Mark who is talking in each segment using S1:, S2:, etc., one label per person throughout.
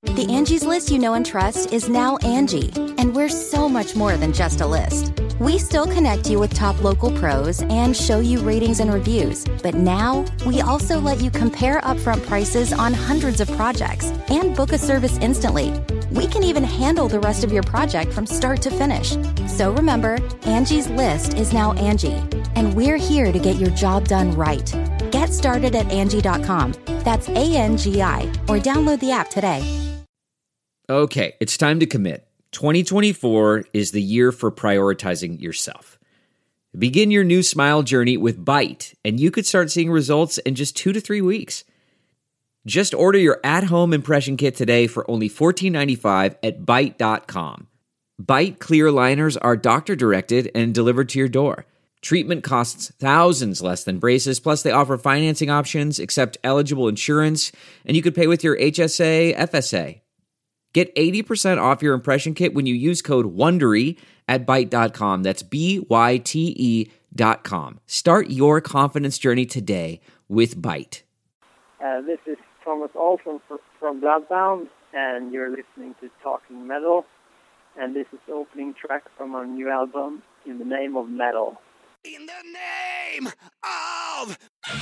S1: The Angie's List you know and trust is now Angie, and we're so much more than just a list. We still connect you with top local pros and show you ratings and reviews, but now we also let you compare upfront prices on hundreds of projects and book a service instantly. We can even handle the rest of your project from start to finish. So remember, Angie's List is now Angie, and we're here to get your job done right. Get started at Angie.com. That's ANGI, or download the app today.
S2: Okay, it's time to commit. 2024 is the year for prioritizing yourself. Begin your new smile journey with Byte, and you could start seeing results in just 2 to 3 weeks. Just order your at-home impression kit today for only $14.95 at Byte.com. Byte clear liners are doctor-directed and delivered to your door. Treatment costs thousands less than braces, plus they offer financing options, accept eligible insurance, and you could pay with your HSA, FSA. Get 80% off your impression kit when you use code WONDERY at Byte.com. That's BYTE.com. Start your confidence journey today with Byte.
S3: This is Thomas Olsson from Bloodbound, and you're listening to Talking Metal. And this is the opening track from our new album, In the Name of Metal.
S4: In the name of...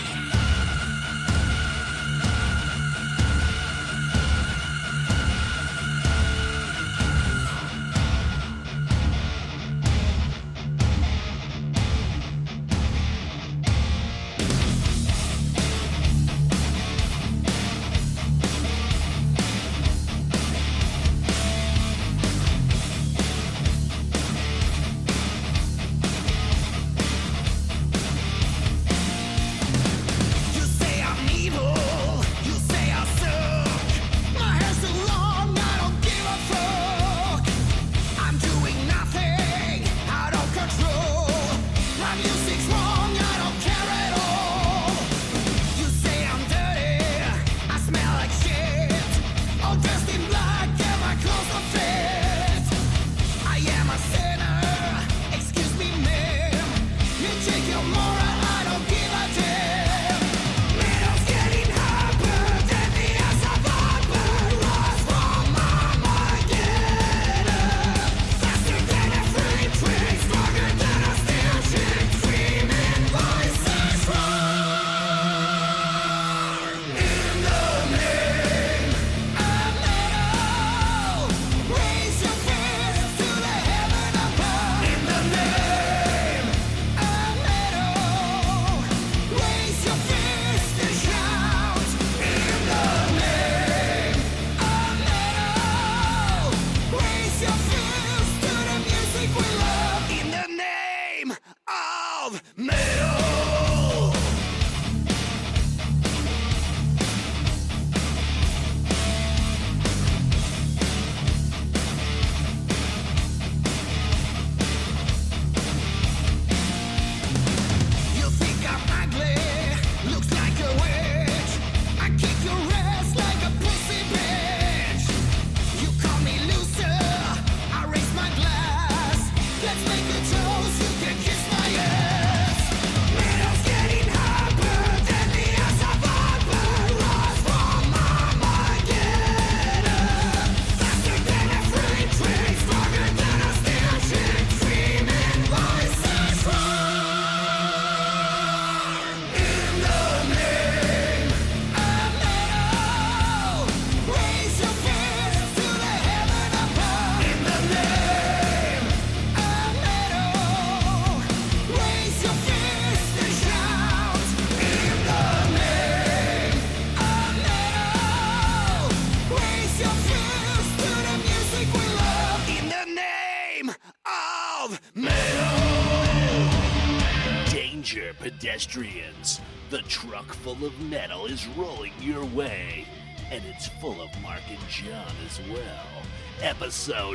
S4: Pedestrians, the truck full of metal is rolling your way, and it's full of Mark and John as well. Episode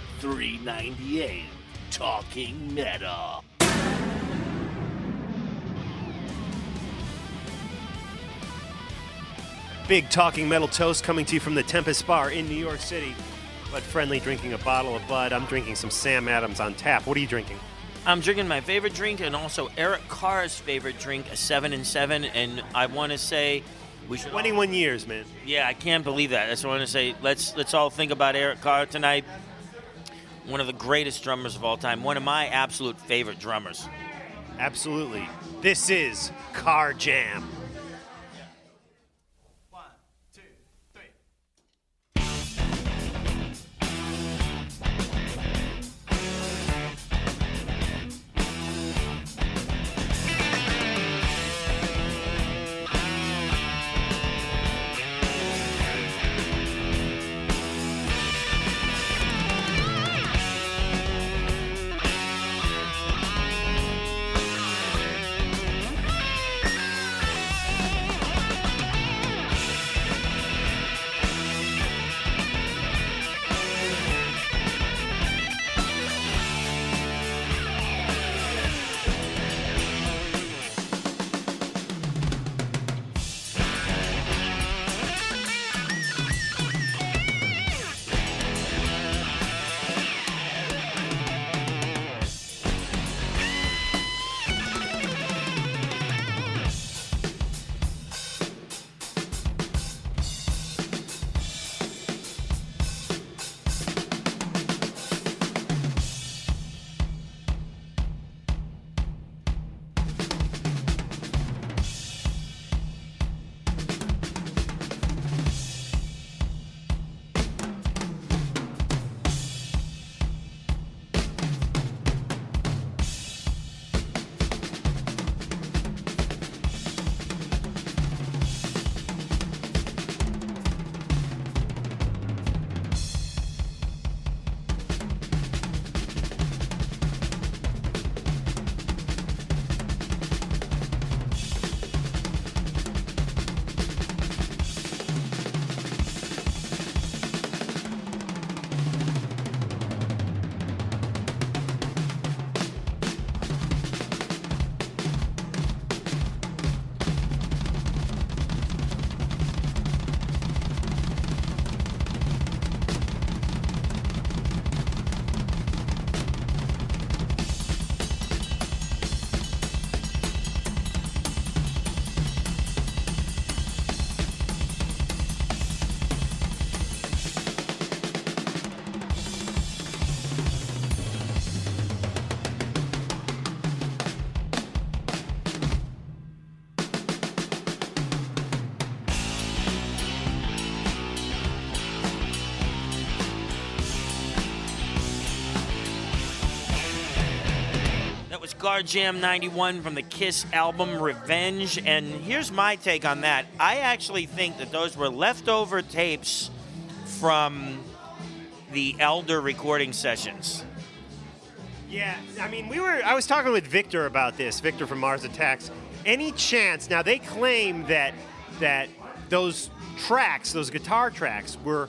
S4: 398, Talking Metal.
S5: Big Talking Metal toast coming to you from the Tempest Bar in New York City. Bud Friendly drinking a bottle of Bud. I'm drinking some Sam Adams on tap. What are you drinking?
S6: I'm drinking my favorite drink and also Eric Carr's favorite drink, a 7 and 7. And I want to say We should
S5: 21 years, man.
S6: Yeah, I can't believe that. That's what I want to say. Let's all think about Eric Carr tonight. One of the greatest drummers of all time. One of my absolute favorite drummers.
S5: Absolutely. This is Car Jam.
S6: Car Jam 91 from the Kiss album Revenge, and here's my take on that. I actually think that those were leftover tapes from the Elder recording sessions.
S5: Yeah, I mean, I was talking with Victor about this, Victor from Mars Attacks. Any chance, now they claim that those tracks, those guitar tracks were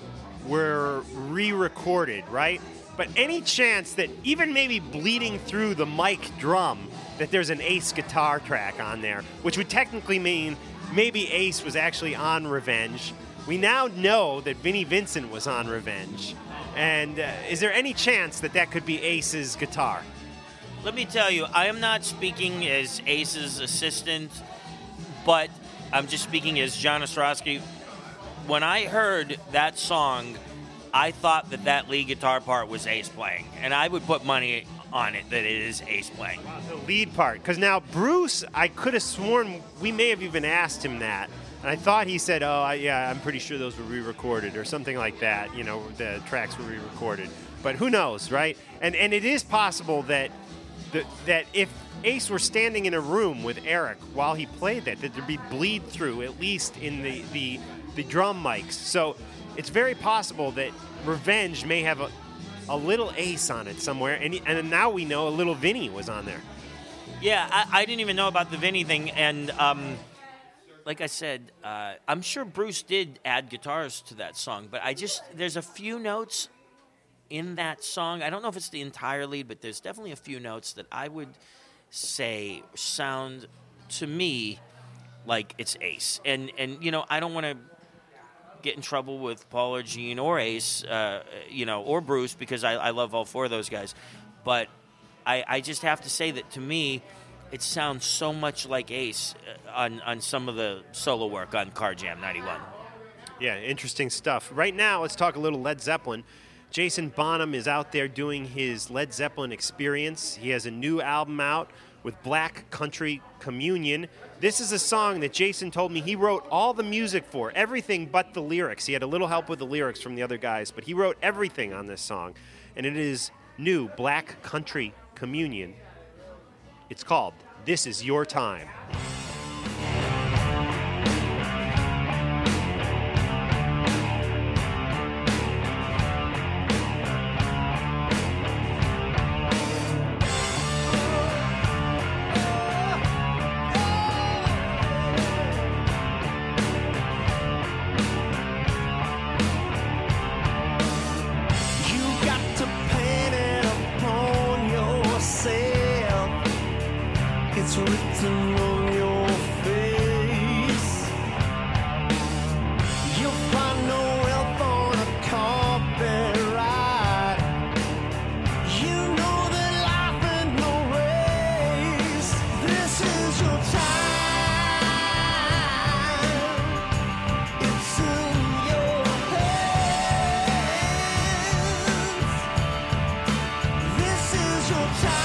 S5: re-recorded, right? But any chance that even maybe bleeding through the mic drum that there's an Ace guitar track on there, which would technically mean maybe Ace was actually on Revenge. We now know that Vinnie Vincent was on Revenge. And is there any chance that that could be Ace's guitar?
S6: Let me tell you, I am not speaking as Ace's assistant, but I'm just speaking as John Ostrowski. When I heard that song, I thought that lead guitar part was Ace playing, and I would put money on it that it is Ace playing.
S5: Wow, the lead part. Because now Bruce, I could have sworn we may have even asked him that, and I thought he said, I'm pretty sure those were re-recorded or something like that. You know, the tracks were re-recorded. But who knows, right? And it is possible that if Ace were standing in a room with Eric while he played that there'd be bleed through, at least in the drum mics. So it's very possible that Revenge may have a little Ace on it somewhere, and now we know a little Vinny was on there.
S6: Yeah, I didn't even know about the Vinny thing, and like I said, I'm sure Bruce did add guitars to that song, but there's a few notes in that song. I don't know if it's the entire lead, but there's definitely a few notes that I would say sound to me like it's Ace. And you know, I don't want to get in trouble with Paul or Gene or Ace, or Bruce, because I love all four of those guys. But I just have to say that to me, it sounds so much like Ace on some of the solo work on Car Jam 91.
S5: Yeah, interesting stuff. Right now, let's talk a little Led Zeppelin. Jason Bonham is out there doing his Led Zeppelin experience. He has a new album out with Black Country Communion. This is a song that Jason told me he wrote all the music for, everything but the lyrics. He had a little help with the lyrics from the other guys, but he wrote everything on this song. And it is new, Black Country Communion. It's called This Is Your Time.
S7: It's written on your face. You'll find no wealth on a carpet ride. You know that life ain't no race. This is your time. It's in your hands. This is your time.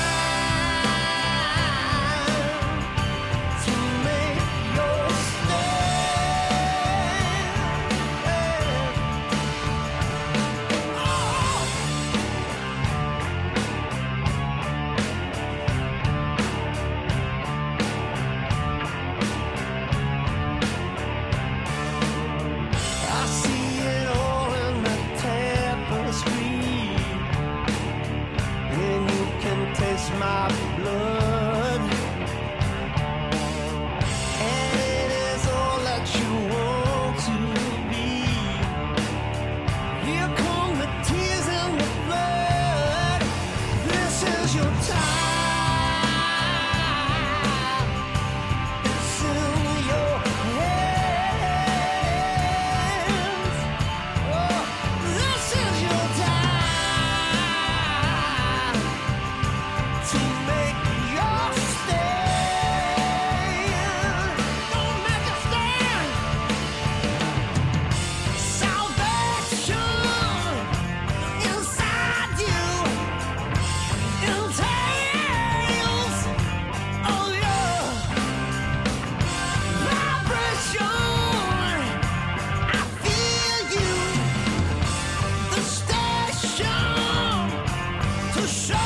S7: My blood, and it is all that you want to be. Here come the tears and the blood. This is your time. It's in your hands. Oh, this is your time. To make your stand. Don't make a stand. Salvation inside you. Entails all your vibration. I feel you. The station to show.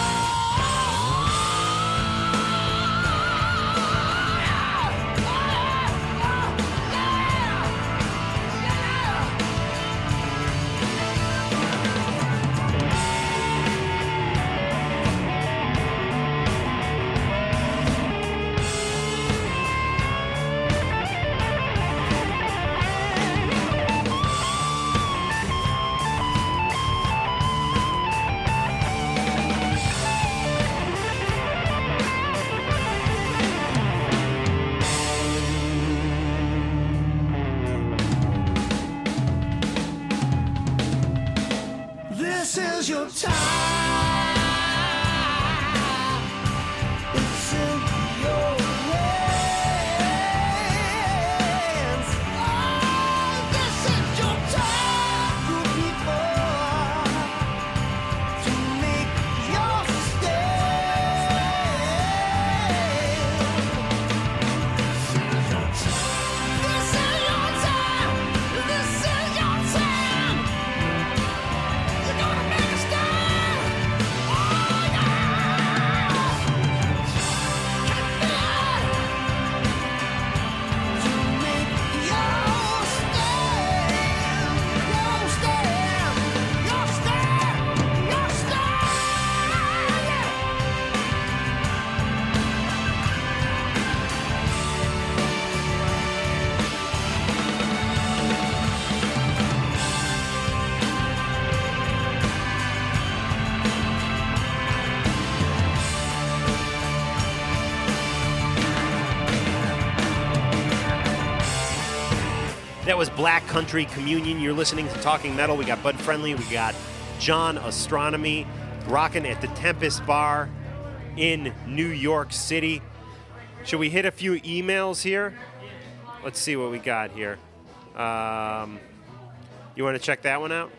S7: This is your time. It's in your hands. Oh, this is your time, good people, to make your stand. This is your time. This is your time. You're gonna make a stand. Oh, yeah. To make your stand. Your stand. Your stand. Your stand.
S5: That was Black Country Communion. You're listening to Talking Metal. We got Bud Friendly. We got John Astronomy rocking at the Tempest Bar in New York City. Should we hit a few emails here? Let's see what we got here. You want to check that one out?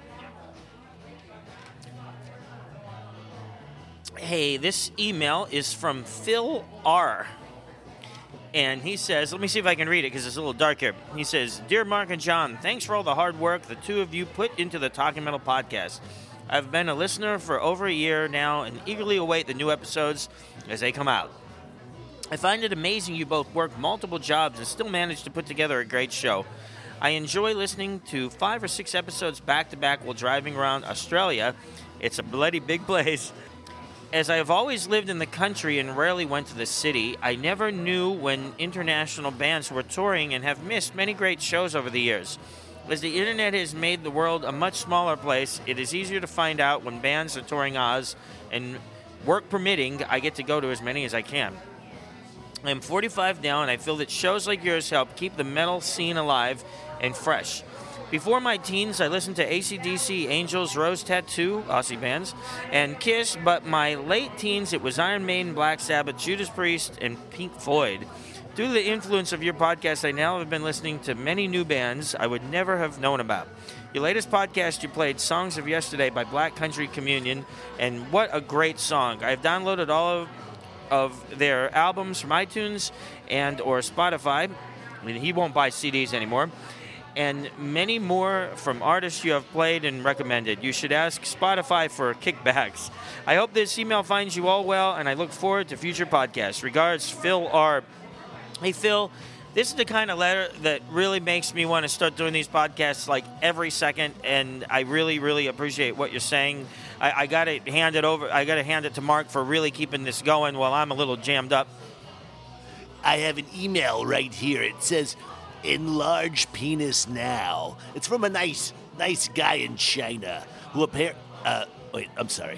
S6: Hey, this email is from Phil R. And he says, let me see if I can read it because it's a little dark here. He says, Dear Mark and John, thanks for all the hard work the two of you put into the Talking Metal podcast. I've been a listener for over a year now and eagerly await the new episodes as they come out. I find it amazing you both work multiple jobs and still manage to put together a great show. I enjoy listening to 5 or 6 episodes back-to-back while driving around Australia. It's a bloody big place. As I have always lived in the country and rarely went to the city, I never knew when international bands were touring and have missed many great shows over the years. As the internet has made the world a much smaller place, it is easier to find out when bands are touring Oz, and work permitting, I get to go to as many as I can. I am 45 now, and I feel that shows like yours help keep the metal scene alive and fresh. Before my teens, I listened to AC/DC, Angels, Rose Tattoo, Aussie bands, and Kiss, but my late teens, it was Iron Maiden, Black Sabbath, Judas Priest, and Pink Floyd. Due to the influence of your podcast, I now have been listening to many new bands I would never have known about. Your latest podcast, you played Songs of Yesterday by Black Country Communion, and what a great song. I've downloaded all of their albums from iTunes and or Spotify. I mean, he won't buy CDs anymore. And many more from artists you have played and recommended. You should ask Spotify for kickbacks. I hope this email finds you all well, and I look forward to future podcasts. Regards, Phil R. Hey, Phil, this is the kind of letter that really makes me want to start doing these podcasts like every second, and I really, really appreciate what you're saying. I got to hand it over. I got to hand it to Mark for really keeping this going while I'm a little jammed up.
S4: I have an email right here. It says, "Enlarge penis now." It's from a nice guy in China who wait, I'm sorry.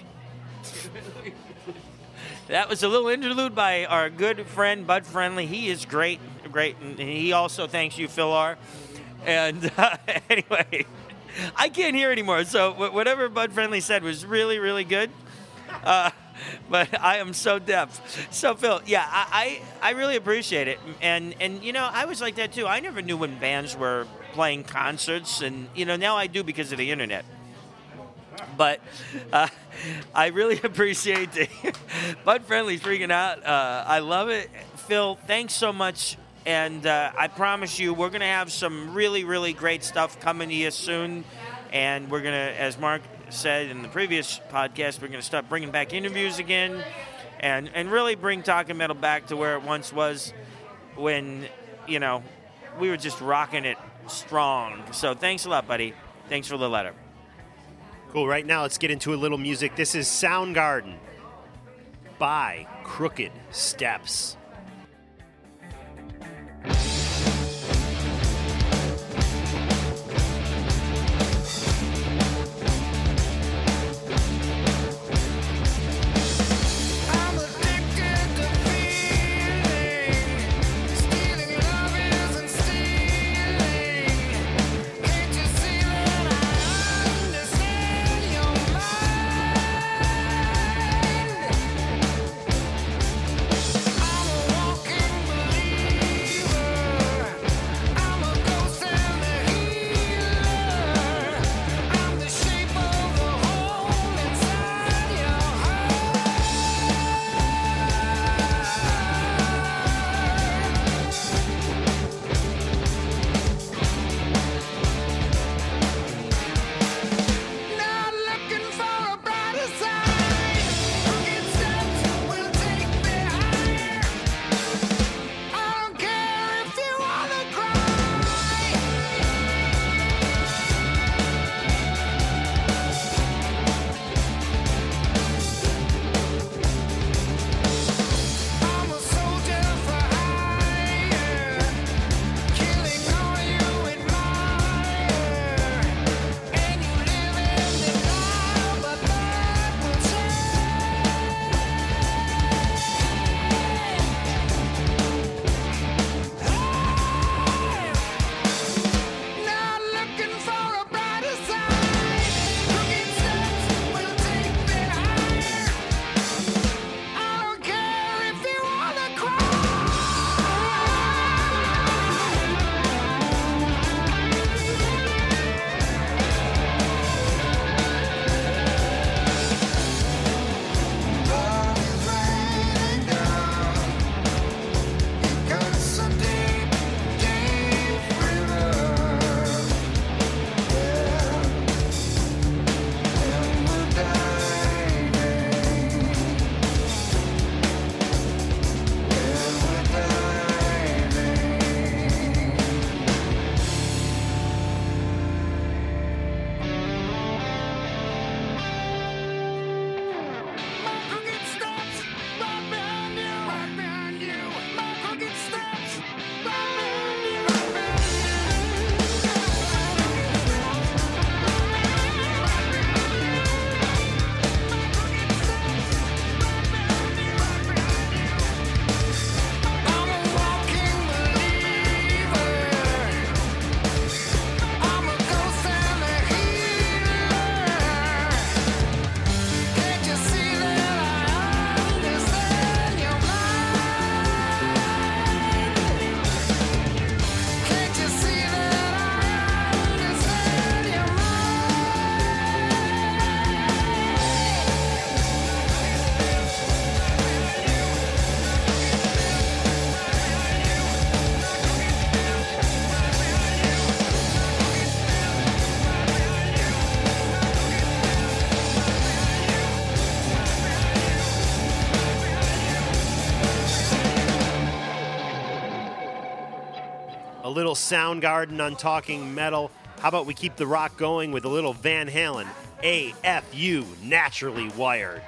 S6: That was a little interlude by our good friend Bud Friendly. He is great, and he also thanks you, Phil R. And anyway, I can't hear anymore, so whatever Bud Friendly said was really, really good. But I am so deaf. So, Phil, yeah, I really appreciate it. And you know, I was like that, too. I never knew when bands were playing concerts, and, you know, now I do because of the internet. But I really appreciate it. Bud Friendly's freaking out. I love it. Phil, thanks so much. And I promise you, we're going to have some really, really great stuff coming to you soon. And we're going to, as Mark said in the previous podcast, we're going to start bringing back interviews again and really bring Talking Metal back to where it once was when, you know, we were just rocking it strong. So thanks a lot, buddy. Thanks for the letter.
S5: Cool. Right now, let's get into a little music. This is Soundgarden by Crooked Steps.
S7: I'm
S5: little Soundgarden on Talking Metal. How about we keep the rock going with a little Van Halen? AFU, Naturally Wired.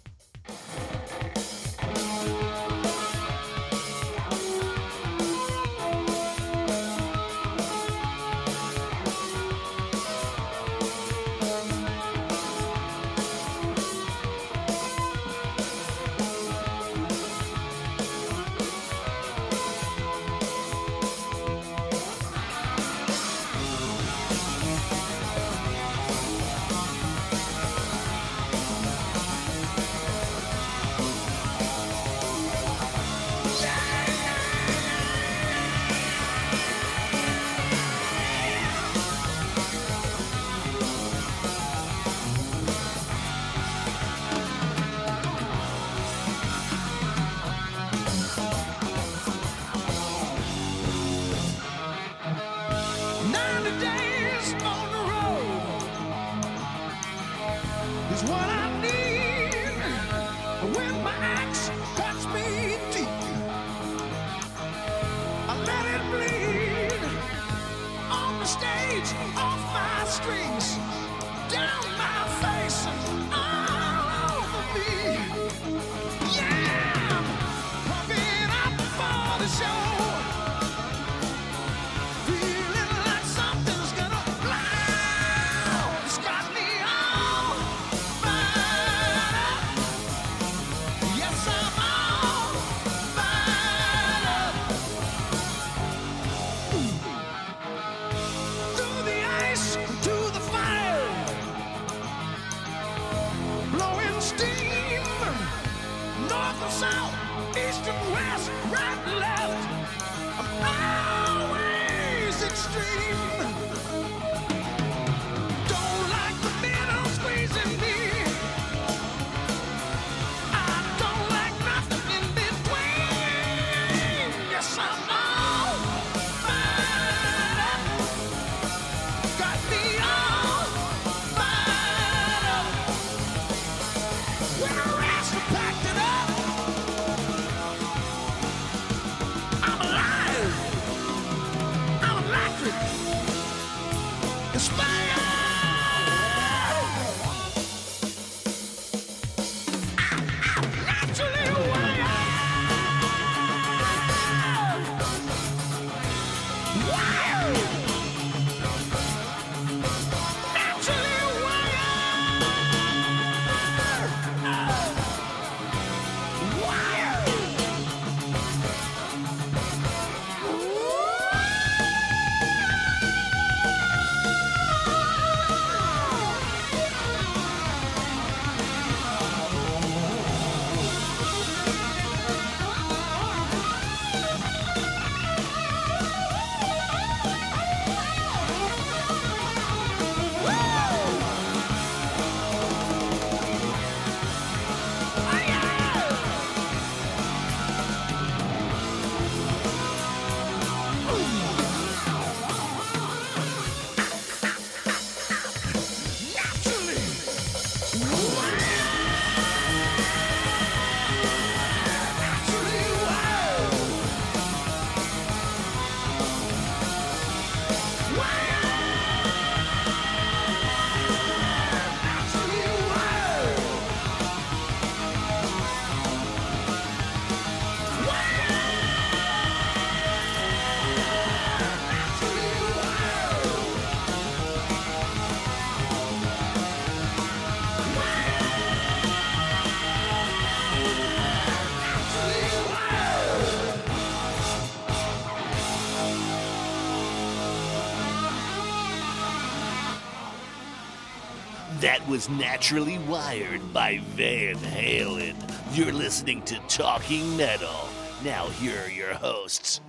S4: That was Naturally Wired by Van Halen. You're listening to Talking Metal. Now here are your hosts.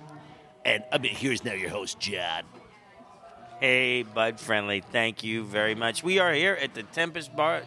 S4: Here's now your host, John.
S6: Hey, Bud Friendly, thank you very much. We are here at the Tempest Bar.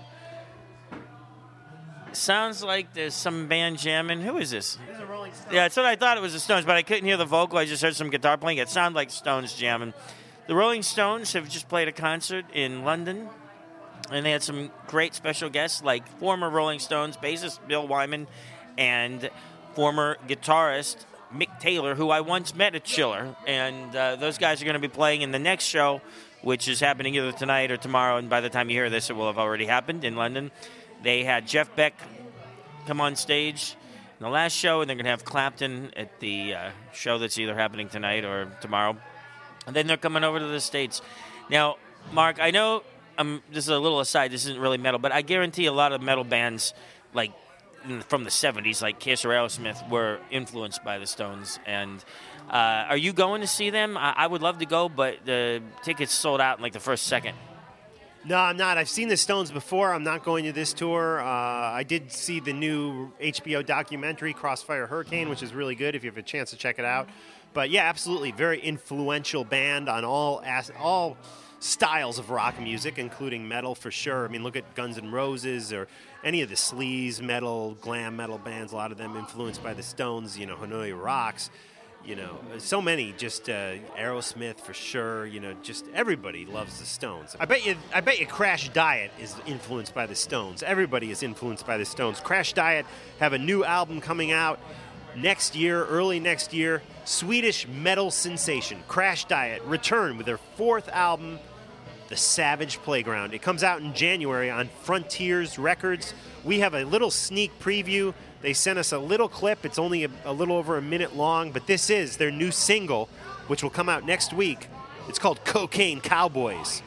S6: Sounds like there's some band jamming. Who is this?
S5: This is a Rolling Stone.
S6: Yeah, that's what I thought it was the Stones, but I couldn't hear the vocal. I just heard some guitar playing. It sounded like Stones jamming. The Rolling Stones have just played a concert in London, and they had some great special guests like former Rolling Stones bassist Bill Wyman and former guitarist Mick Taylor, who I once met at Chiller. And those guys are going to be playing in the next show, which is happening either tonight or tomorrow. And by the time you hear this, it will have already happened in London. They had Jeff Beck come on stage in the last show, and they're going to have Clapton at the show that's either happening tonight or tomorrow. And then they're coming over to the States. Now, Mark, I know this is a little aside. This isn't really metal, but I guarantee a lot of metal bands, like from the 70s, like Kiss or Aerosmith, were influenced by the Stones. And are you going to see them? I would love to go, but the tickets sold out in like the first second.
S5: No, I'm not. I've seen the Stones before. I'm not going to this tour. I did see the new HBO documentary, Crossfire Hurricane, which is really good if you have a chance to check it out. But yeah, absolutely, very influential band on all styles of rock music, including metal for sure. I mean, look at Guns N' Roses or any of the sleaze metal, glam metal bands. A lot of them influenced by the Stones. You know, Hanoi Rocks. You know, so many, just Aerosmith for sure. You know, just everybody loves the Stones. I bet you Crash Diet is influenced by the Stones. Everybody is influenced by the Stones. Crash Diet have a new album coming out next year, early next year. Swedish metal sensation Crash Diet return with their fourth album, The Savage Playground. It comes out in January on Frontiers Records. We have a little sneak preview. They sent us a little clip. It's only a little over a minute long, but this is their new single, which will come out next week. It's called Cocaine Cowboys.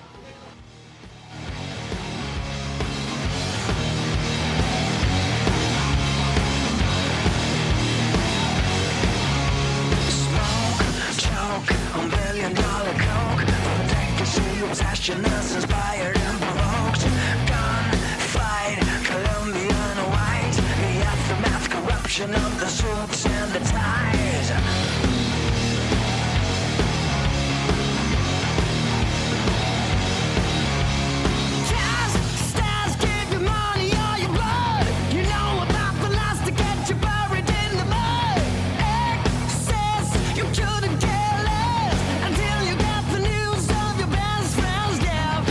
S7: $1 billion coke, protect your passionate, inspired and provoked. Gunfight, Colombian white, the aftermath, corruption of the suits and the ties. Stars, give your money or your blood. You know about the last to get you buried in the mud. Excess, you couldn't care less until you got the news of your best friend's death.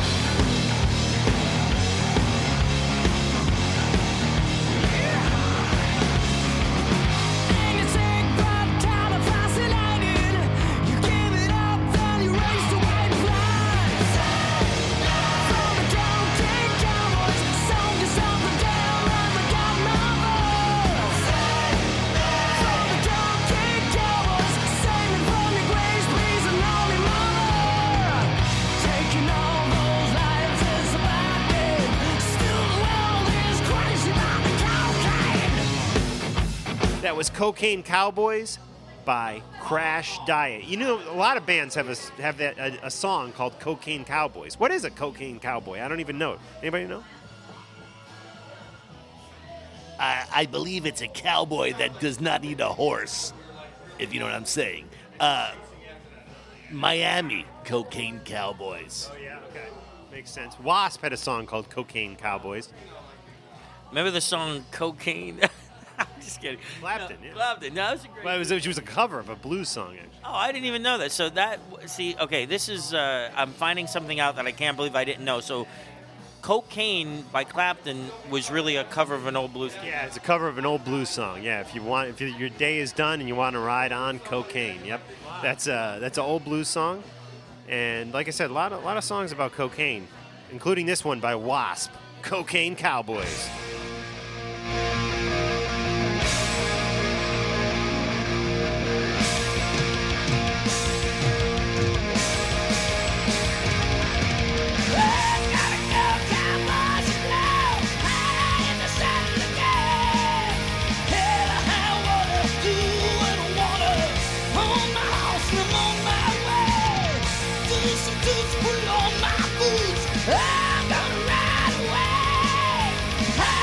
S7: And you take but kind of fascinating. You give it up, then you race the white flag. From the cocaine cowboys, soldiers of the devil and the godmothers. From the cocaine cowboys, save me from your grace, please, and holy mother. Taking all those lives is a bad thing. Still the world is crazy about the cocaine.
S5: That was Cocaine Cowboys by Crash Diet. You know, a lot of bands have a song called Cocaine Cowboys. What is a cocaine cowboy? I don't even know it. Anybody know?
S4: I believe it's a cowboy that does not eat a horse, if you know what I'm saying. Miami Cocaine Cowboys.
S5: Oh, yeah, okay. Makes sense. Wasp had a song called Cocaine Cowboys.
S6: Remember the song Cocaine? I'm just kidding.
S5: Clapton, yeah.
S6: Clapton. No, it was a great.
S5: Well, it was a cover of a blues song, actually.
S6: Oh, I didn't even know that. So okay, this is, I'm finding something out that I can't believe I didn't know. So Cocaine by Clapton was really a cover of an old blues song.
S5: Yeah, it's a cover of an old blues song. Yeah, if your day is done and you want to ride on cocaine, yep, that's an old blues song. And like I said, a lot of songs about cocaine, including this one by Wasp, Cocaine Cowboys.
S7: I'm gonna ride away.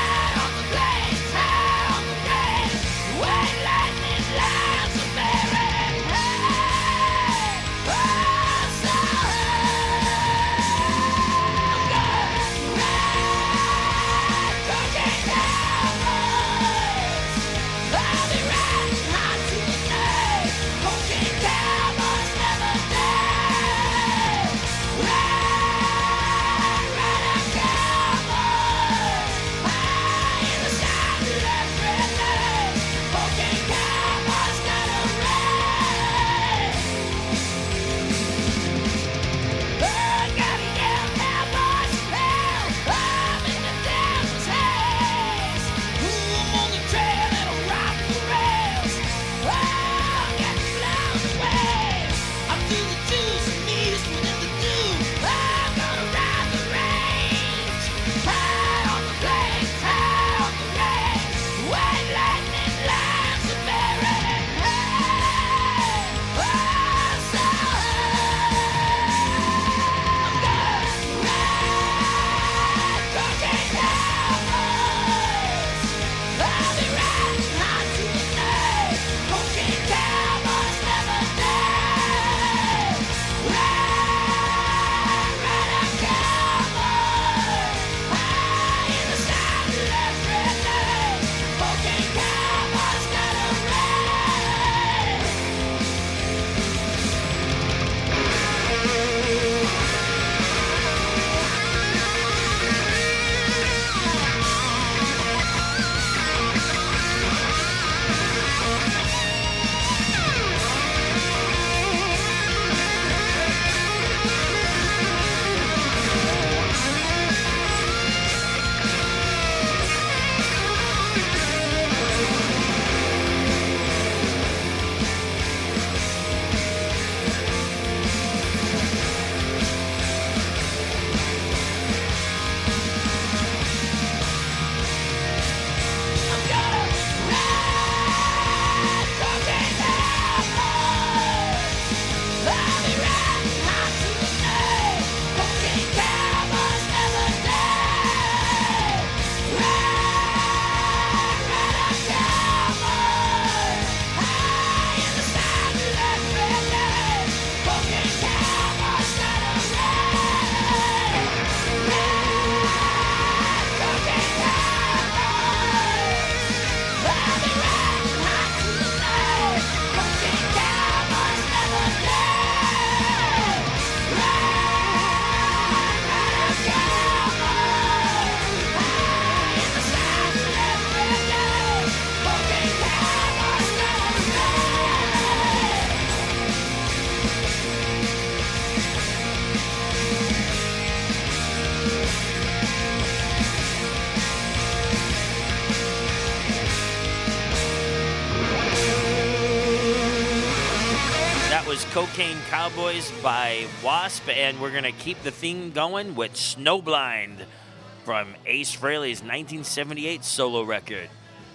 S6: Cocaine Cowboys by Wasp, and we're going to keep the theme going with Snowblind from Ace Frehley's 1978 solo record.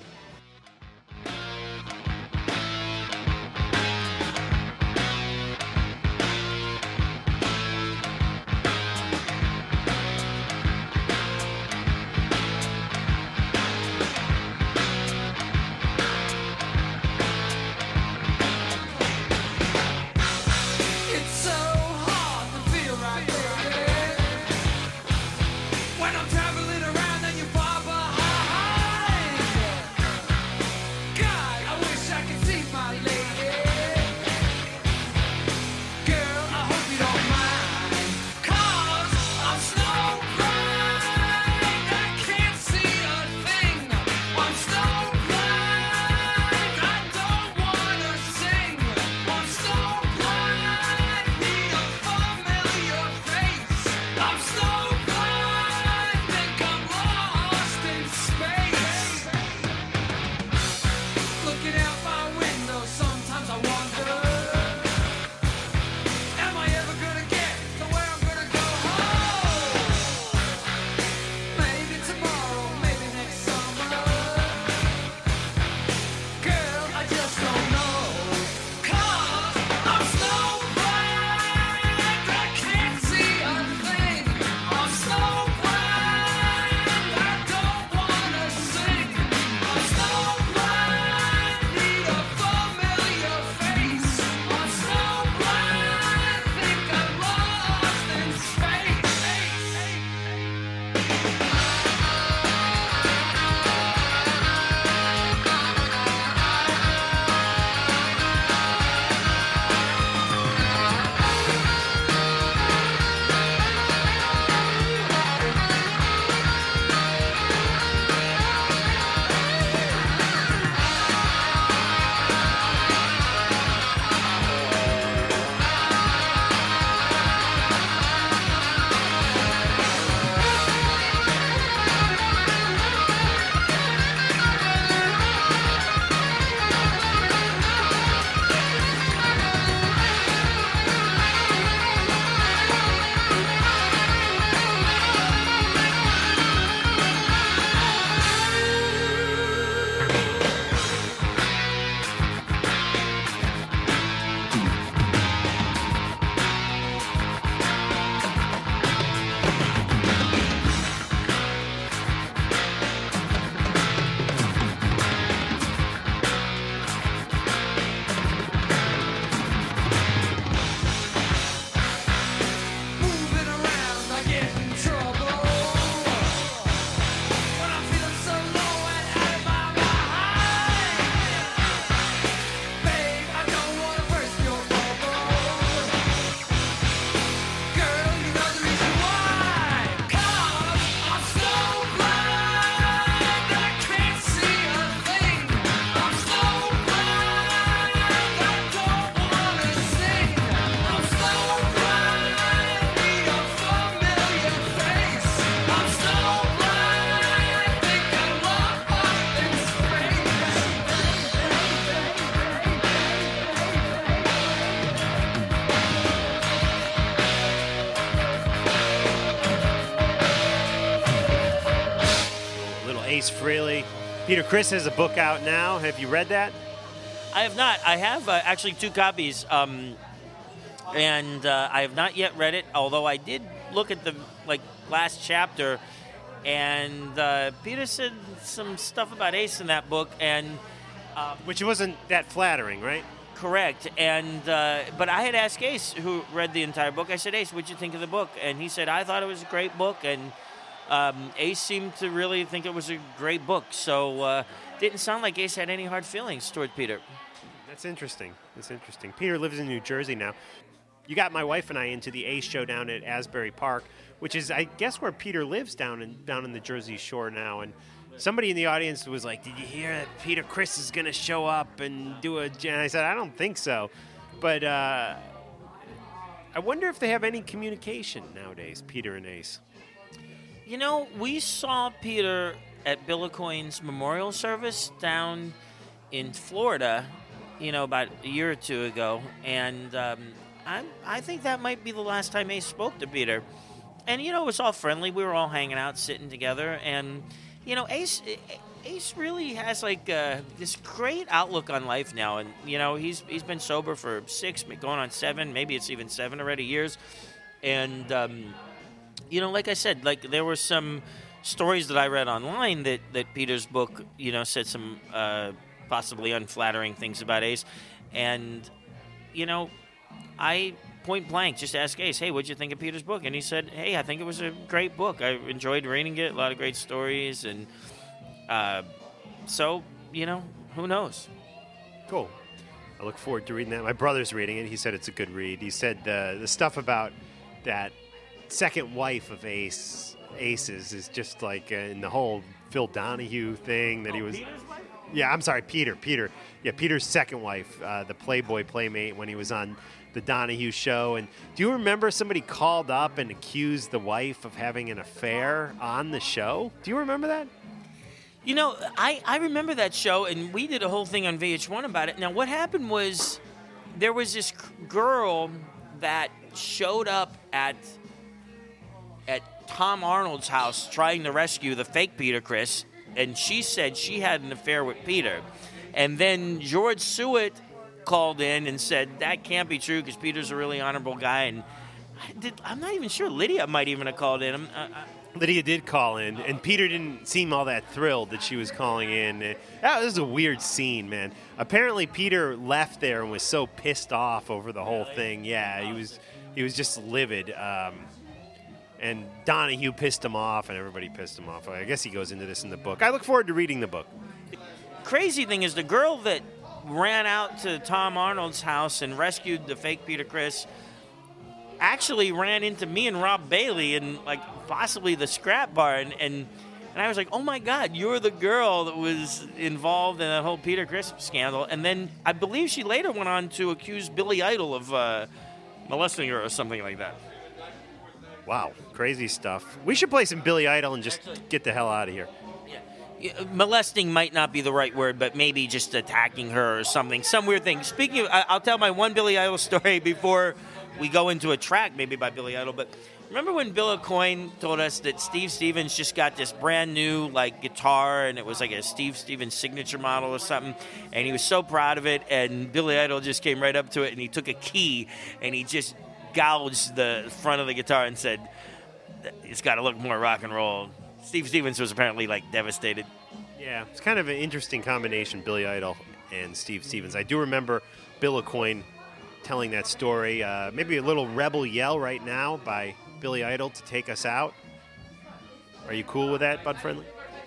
S7: It's so hard to feel right, baby. When I'm traveling around and you're far behind. God, I wish I could see my lady. Girl, I hope you don't mind. 'Cause I'm snow blind. I can't see a thing. I'm snow blind. I don't wanna sing. I'm snow blind. Need a familiar face. I'm snow blind. Think I'm lost in space. Looking out my window, sometimes I wonder, am I ever gonna get to where I'm gonna go home? Maybe tomorrow, maybe next summer. Girl, I just don't know. 'Cause I'm snow blind. I can't see a thing. I'm snow blind. I don't wanna sing. I'm snow blind. Need a familiar face. I'm snow blind. Think I'm lost in space. Moving around, I get in trouble. When I'm feeling so low and out of my mind. Babe, I don't wanna burst your bubble. Girl, you know the reason why. 'Cause I'm so blind, I can't see a thing. I'm so blind, I don't wanna sing. I'm so blind, need a familiar face. I'm so blind, think I'm lost in
S5: Little Ace Frehley. Peter Criss has a book out now. Have you read that?
S6: I have not. I have actually 2 copies, and I have not yet read it. Although I did look at the last chapter, and Peter said some stuff about Ace in that book, and
S5: Which wasn't that flattering, right?
S6: correct. And but I had asked Ace, who read the entire book. I said, Ace, what'd you think of the book? And he said, I thought it was a great book, and Ace seemed to really think it was a great book. So didn't sound like Ace had any hard feelings toward Peter.
S5: That's interesting. Peter lives in New Jersey now. You got my wife and I into the Ace show down at Asbury Park, which is, I guess, where Peter lives down in the Jersey Shore now. And somebody in the audience was like, "Did you hear that Peter Criss is going to show up and do a?" And I said, "I don't think so," but I wonder if they have any communication nowadays, Peter and Ace.
S6: You know, we saw Peter at Bill Aucoin's memorial service down in Florida about a year or two ago, and I think that might be the last time Ace spoke to Peter. And, it was all friendly. We were all hanging out, sitting together. And, Ace really has, this great outlook on life now. And, he's been sober for 6, going on 7, maybe it's even 7 already years. And, like I said, there were some stories that I read online that Peter's book, said some possibly unflattering things about Ace. And, I point blank just asked Ace, hey, what'd you think of Peter's book? And he said, hey, I think it was a great book. I enjoyed reading it, a lot of great stories. And so, who knows?
S5: Cool. I look forward to reading that. My brother's reading it. He said it's a good read. He said the stuff about that second wife of Ace's is just like in the whole Phil Donahue thing that he was...
S6: Peter's wife?
S5: Yeah, I'm sorry, Peter. Yeah, Peter's second wife, the Playboy Playmate, when he was on the Donahue show. And do you remember somebody called up and accused the wife of having an affair on the show? Do you remember that?
S6: I remember that show, and we did a whole thing on VH1 about it. Now, what happened was there was this girl that showed up at Tom Arnold's house trying to rescue the fake Peter Criss, and she said she had an affair with Peter. And then George Suet called in and said that can't be true because Peter's a really honorable guy. And I'm not even sure. Lydia might even have called in.
S5: Lydia did call in, and Peter didn't seem all that thrilled that she was calling in. This is a weird scene, man. Apparently, Peter left there and was so pissed off over the whole thing. Yeah, he was just livid. And Donahue pissed him off, and everybody pissed him off. I guess he goes into this in the book. I look forward to reading the book.
S6: Crazy thing is the girl that ran out to Tom Arnold's house and rescued the fake Peter Criss actually ran into me and Rob Bailey in possibly the scrap bar, and I was like, oh my God, you're the girl that was involved in that whole Peter Criss scandal. And then I believe she later went on to accuse Billy Idol of molesting her or something like that.
S5: Wow, crazy stuff. We should play some Billy Idol and just get the hell out of here.
S6: Molesting might not be the right word, but maybe just attacking her or something, some weird thing. Speaking of, I'll tell my one Billy Idol story before we go into a track maybe by Billy Idol, but remember when Bill Aucoin told us that Steve Stevens just got this brand new guitar, and it was like a Steve Stevens signature model or something, and he was so proud of it, and Billy Idol just came right up to it, and he took a key, and he just gouged the front of the guitar and said, it's got to look more rock and roll. Steve Stevens was apparently devastated.
S5: Yeah, it's kind of an interesting combination, Billy Idol and Steve Stevens. I do remember Bill Aucoin telling that story. Maybe a little Rebel Yell right now by Billy Idol to take us out. Are you cool with that, Bud Friendly?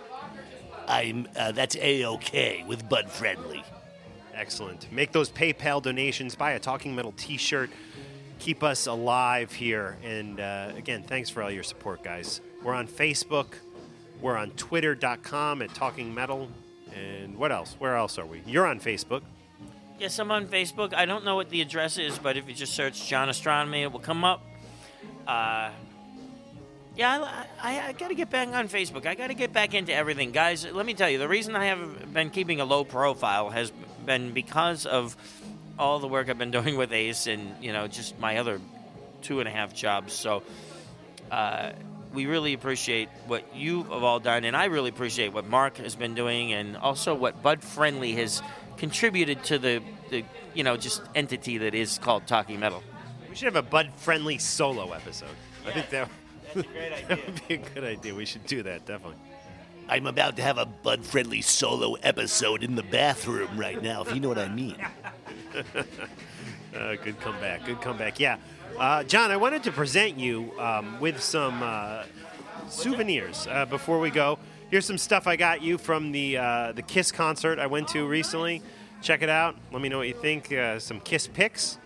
S4: That's A-OK with Bud Friendly.
S5: Excellent. Make those PayPal donations. Buy a Talking Metal t-shirt. Keep us alive here. And again, thanks for all your support, guys. We're on Facebook. We're on Twitter.com at Talking Metal. And what else? Where else are we? You're on Facebook.
S6: Yes, I'm on Facebook. I don't know what the address is, but if you just search John Astronomy, it will come up. I got to get back on Facebook. I got to get back into everything. Guys, let me tell you, the reason I have been keeping a low profile has been because of all the work I've been doing with Ace and, just my other 2.5 jobs. So we really appreciate what you have all done, and I really appreciate what Mark has been doing and also what Bud Friendly has contributed to the just entity that is called Talking Metal.
S5: We should have a Bud Friendly solo episode.
S6: Yeah,
S5: I think that's
S6: a great idea.
S5: that would be a good idea. We should do that, definitely.
S4: I'm about to have a Bud Friendly solo episode in the bathroom right now, if you know what I mean.
S5: Good comeback. Good comeback. Yeah. John, I wanted to present you with some souvenirs before we go. Here's some stuff I got you from the Kiss concert I went to recently. Check it out. Let me know what you think. Some Kiss pics.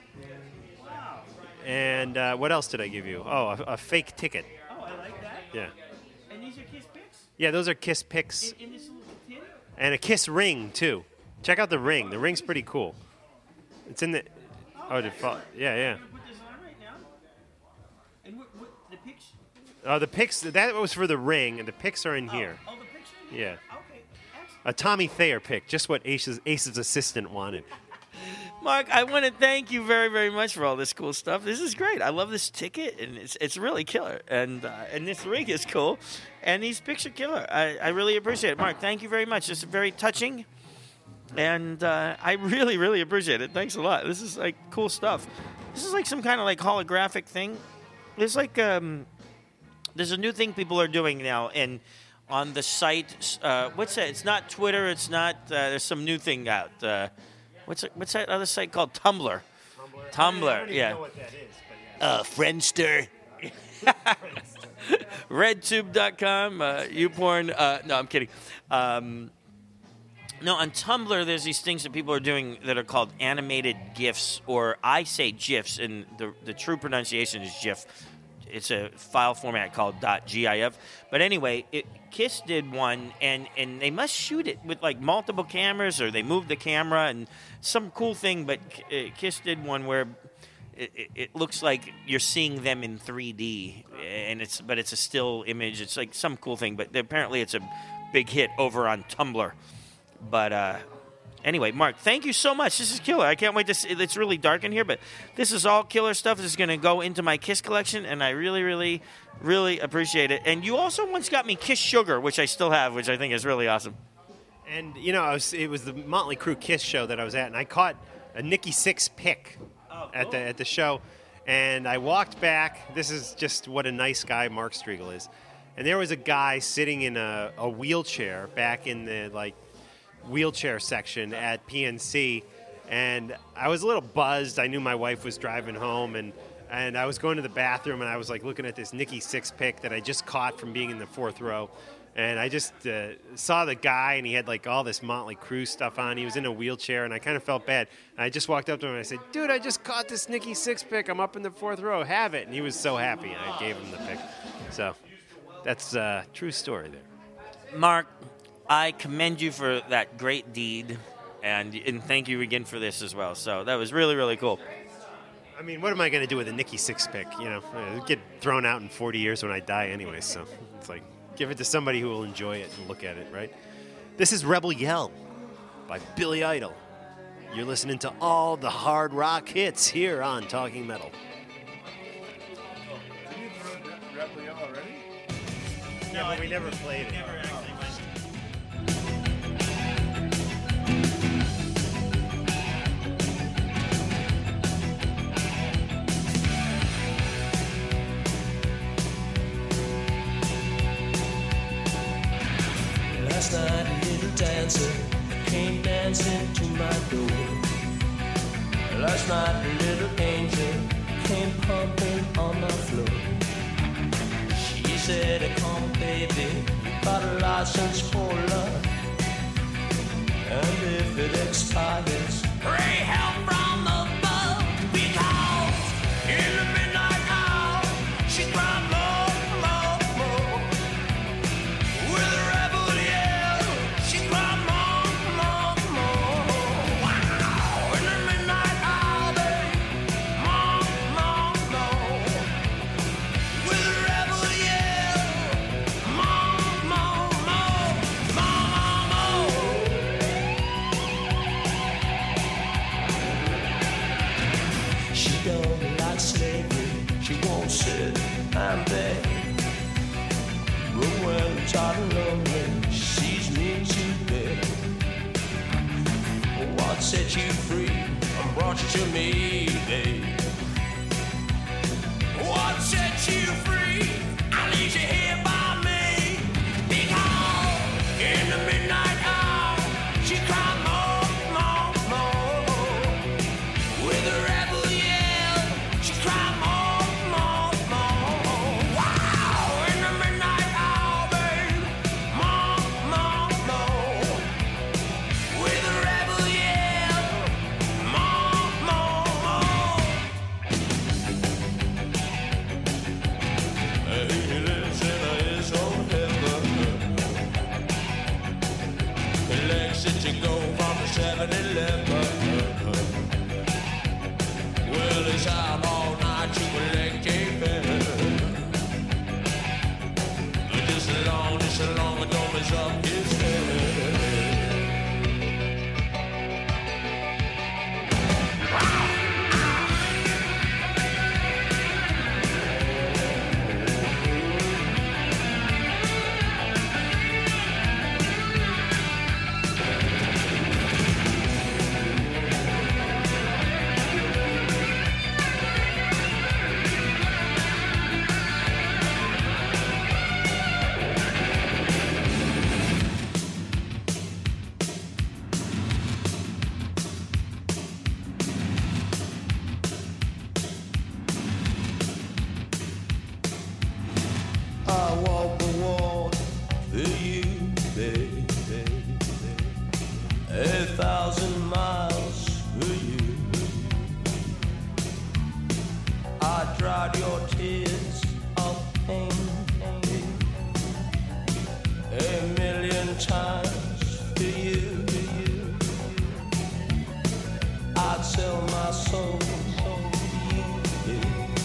S5: And what else did I give you? Oh, a fake ticket.
S6: Oh, I like that.
S5: Yeah.
S6: And these are Kiss pics?
S5: Yeah, those are Kiss pics.
S6: In this little tin?
S5: And a Kiss ring, too. Check out the ring. The ring's pretty cool. It's in the... Oh, default. Yeah, yeah.
S6: I'm going to put this on right now. And what the pics?
S5: The pics, that was for the ring, and the pics are in here.
S6: Oh, the picture?
S5: Yeah.
S6: Okay, excellent.
S5: A Tommy Thayer pic, just what Ace's assistant wanted.
S6: Mark, I want to thank you very, very much for all this cool stuff. This is great. I love this ticket, and it's really killer. And this rig is cool, and these picks are killer. I really appreciate it. Mark, thank you very much. This is very touching, and I really, really appreciate it. Thanks a lot. This is, like, cool stuff. This is like some kind of, like, holographic thing. There's, like, there's a new thing people are doing now, and on the site, what's that? It's not Twitter. It's not, there's some new thing out. What's that other site called? Tumblr. Tumblr,
S5: I don't even know what that is. But
S6: Friendster. RedTube.com, YouPorn. No, I'm kidding. No, on Tumblr, there's these things that people are doing that are called animated GIFs, or I say GIFs, and the true pronunciation is GIF. It's a file format called .gif. But anyway, Kiss did one, and they must shoot it with, like, multiple cameras, or they moved the camera, and some cool thing, but Kiss did one where it looks like you're seeing them in 3D, and it's a still image. It's like some cool thing, but apparently it's a big hit over on Tumblr. But anyway, Mark, thank you so much. This is killer. I can't wait to see. It's really dark in here, but this is all killer stuff. This is going to go into my Kiss collection, and I really, really, really appreciate it. And you also once got me Kiss Sugar, which I still have, which I think is really awesome.
S5: And, you know, it was the Motley Crue Kiss show that I was at, and I caught a Nikki Sixx pick at the show. And I walked back. This is just what a nice guy Mark Striegel is. And there was a guy sitting in a wheelchair back in the, like, wheelchair section at PNC, and I was a little buzzed. I knew my wife was driving home, and I was going to the bathroom, and I was, like, looking at this Nikki Sixx pick that I just caught from being in the fourth row. And I just saw the guy, and he had, like, all this Motley Crue stuff on. He was in a wheelchair, and I kind of felt bad. And I just walked up to him, and I said, dude, I just caught this Nikki Sixx pick. I'm up in the fourth row. Have it. And he was so happy, and I gave him the pick. So that's a true story there.
S6: Mark, I commend you for that great deed, and thank you again for this as well. So that was really, really cool.
S5: I mean, what am I going to do with a Nikki Sixx pick? You know, it'll get thrown out in 40 years when I die anyway, so it's like, give it to somebody who will enjoy it and look at it, right? This is Rebel Yell by Billy Idol. You're listening to all the hard rock hits here on Talking Metal.
S8: Did you heard Rebel Yell already?
S5: No, but we never played it.
S9: Last night a little dancer came dancing to my door. Last night a little angel came pumping on my floor. She said, come baby, you got a license for love, and if it expires, pray help from above, because in the midnight hour she cried more, more, more. With a rebel yell, she cried more, more, more. Wow! In the midnight hour, babe, more, more, more. With a rebel yell, more, more, more, more, more. She don't like slavery, she won't sit and beg. But when tired and lonely, she sees me to bed. What set you free and brought you to me, babe? What set you free? I leave you here by me. Because in the midnight hour, she cried more, more, more. With a rebel yell, she cried more, more, more. Wow! In the midnight hour, babe, more, more, more. With a rebel yell, more, more, more. He lives in his own heaven. He likes it to go from the 7-Eleven. Well, he's out all night to collect a pen. Just as long as don't mess up his head. 1,000 miles for you. I dried your tears of pain 1,000,000 times for you. I'd sell my soul for you,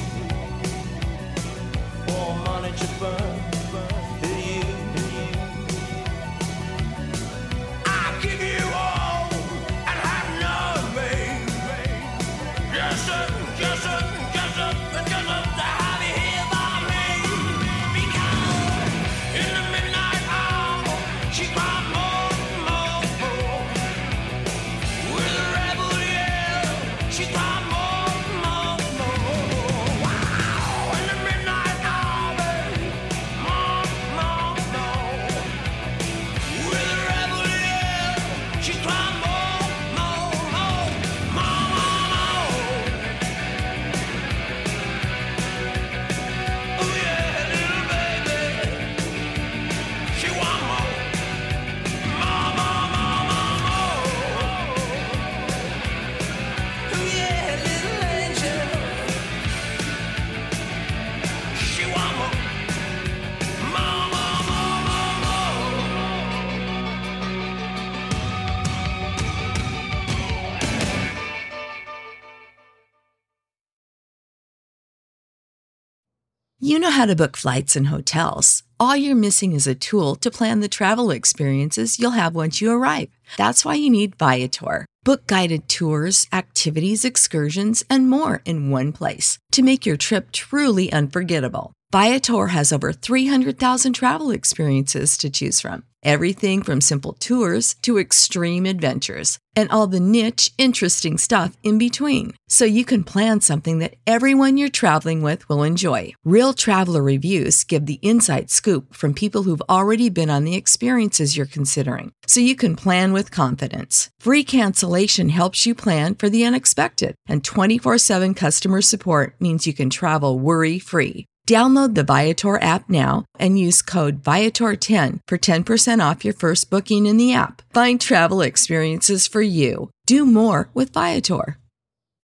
S9: for money to burn for you. I'll give you all and have nothing. Just a to have you here by me. Because in the midnight hour, she cried more. With a rebel yell, she cried more. Wow, in the midnight hour, baby, more. With a rebel yell, she cried more. Oh yeah, little baby, she want more. More. Oh yeah, little angel, she want more.
S10: You know how to book flights and hotels. All you're missing is a tool to plan the travel experiences you'll have once you arrive. That's why you need Viator. Book guided tours, activities, excursions, and more in one place to make your trip truly unforgettable. Viator has over 300,000 travel experiences to choose from. Everything from simple tours to extreme adventures and all the niche, interesting stuff in between. So you can plan something that everyone you're traveling with will enjoy. Real traveler reviews give the inside scoop from people who've already been on the experiences you're considering. So you can plan with confidence. Free cancellation helps you plan for the unexpected. And 24/7 customer support means you can travel worry-free. Download the Viator app now and use code Viator10 for 10% off your first booking in the app. Find travel experiences for you. Do more with Viator.